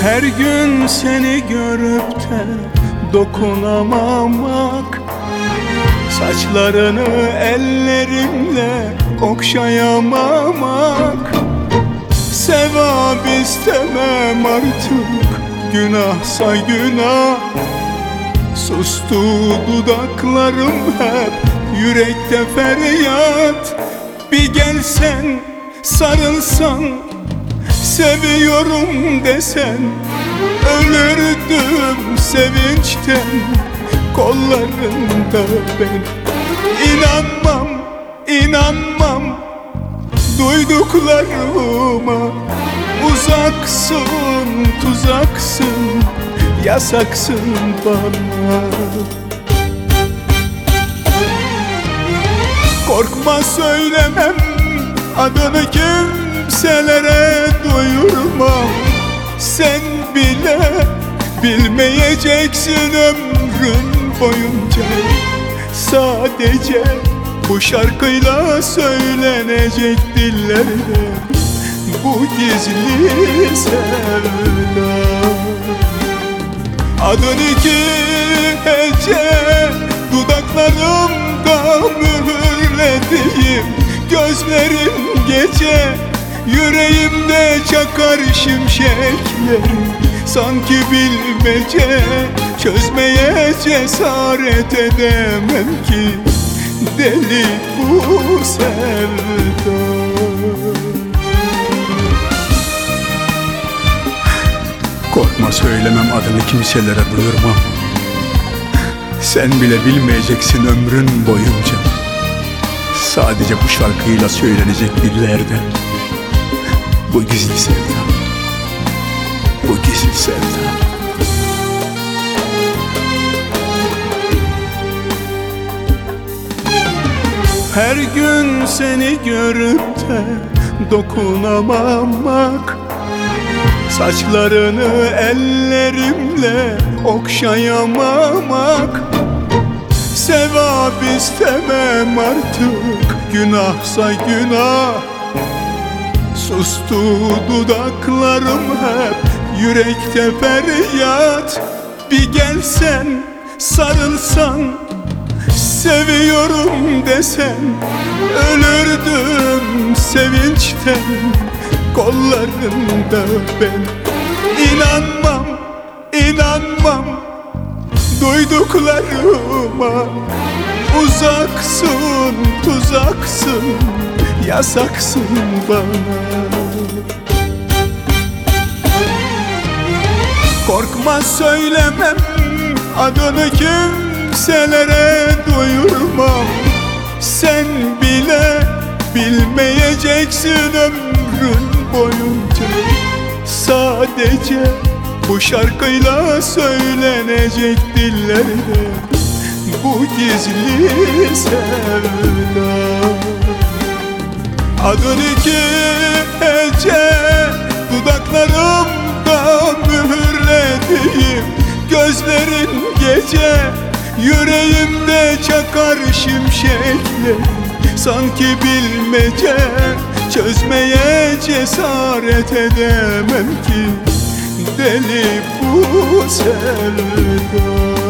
Her gün seni görüp de dokunamamak, saçlarını ellerimle okşayamamak. Sevap istemem artık, günahsa günah. Sustu dudaklarım hep, yürekte feryat. Bir gelsen, sarılsan, seviyorum desen, ölürdüm sevinçten kollarında ben. İnanmam, inanmam duyduklarıma. Uzaksın, tuzaksın, yasaksın bana. Korkma söylemem adını kimselere duyurmam. Sen bile bilmeyeceksin ömrün boyunca. Sadece bu şarkıyla söylenecek dillerde bu gizli sevda. Adın iki hece dudaklarımda mühürlediğim, gözlerin gece yüreğimde çakar şimşekler. Sanki bilmece, çözmeye cesaret edemem ki deli bu sevda. Korkma söylemem adını kimselere duyurmam. Sen bile bilmeyeceksin ömrün boyunca. Sadece bu şarkıyla söylenecek dillerde bu gizli sevda, bu gizli sevda. Her gün seni görüp de dokunamamak, saçlarını ellerimle okşayamamak. Sevap istemem artık, günahsa günah. Sustu dudaklarım hep, yürekte feryat. Bir gelsen, sarılsan, seviyorum desen, ölürdüm sevinçten kollarında ben. İnanmam, inanmam duyduklarıma. Uzaksın, tuzaksın, yasaksın bana. Korkma söylemem adını kimselere duyurmam. Sen bile bilmeyeceksin ömrün boyunca. Sadece bu şarkıyla söylenecek dillerde bu gizli sevda. Adın iki hece dudaklarımda mühürlediğim, gözlerin gece yüreğimde çakar şimşekler. Sanki bilmece, çözmeye cesaret edemem ki deli bu sevda.